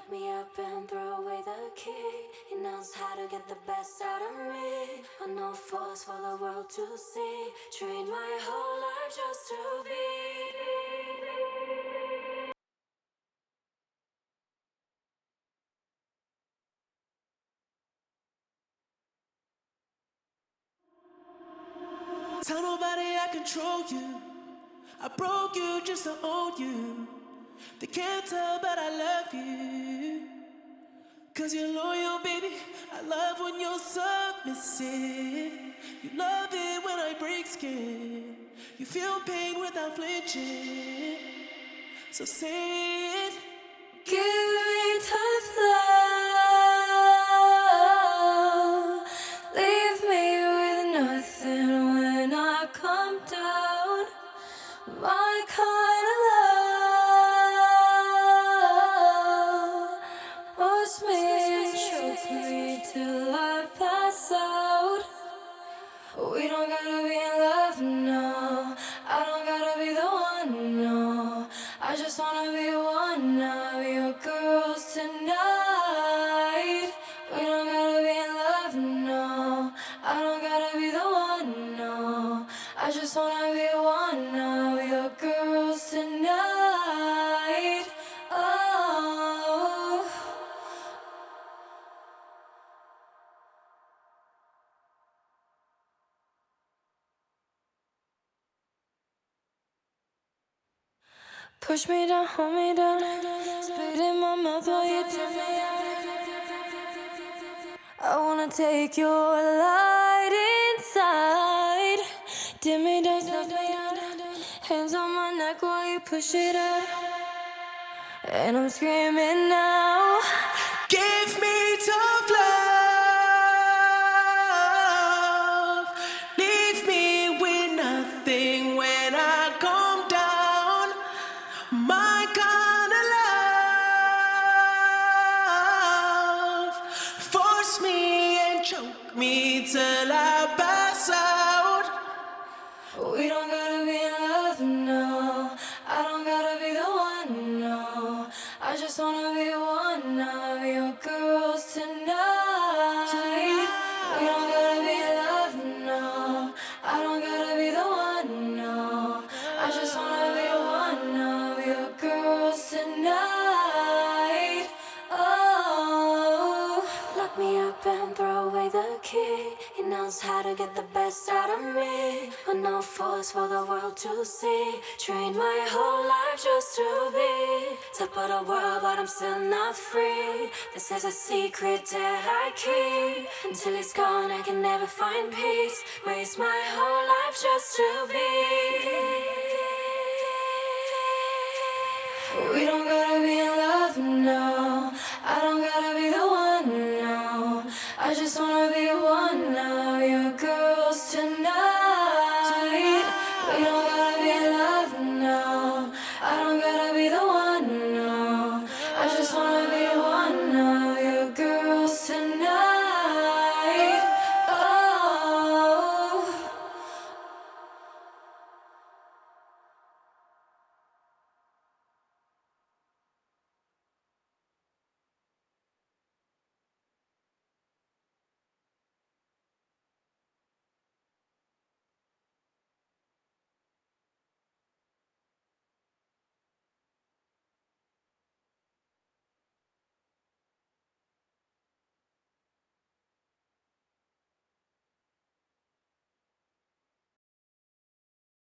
Lock me up and throw away the key. He knows how to get the best out of me. On no force for the world to see. Train my whole life just to be. Tell nobody I control you. I broke you just to own you. They can't tell, but I love you. Cause you're loyal, baby. I love when you're submissive. You love it when I break skin. You feel pain without flinching. So say it. Give me tough love. Leave me with nothing when I come down. My kind of love. Push me and choke me till I pass out. We don't gotta be in love, no. I don't gotta be the one, no. I just wanna be one of your girls tonight. We don't gotta be in love, no. I don't gotta be the one, no. I just wanna be one of your girls tonight. Oh. Push me down, hold me down. Spit in my mouth while you tip me out. I wanna take your light inside. Dim me down, snuff me out. Hands on my neck while you push it out. And I'm screaming now. Give me tough love. Leave me with nothing when I come down. My kind of love. Force me and choke me till I pass out. We don't gotta be in love, no. I don't gotta be the one, no. I just wanna be one of your girls tonight. We don't gotta be in love, no. I don't gotta be the one, no. I just wanna be one of your girls tonight. Oh, lock me up and throw away the key. He knows how to get the best out of me. With no force for the world to see. Trained my whole life just to be top of the world, but I'm still not free. This is a secret that I keep. Until he's gone, I can never find peace. Waste my whole life just to be.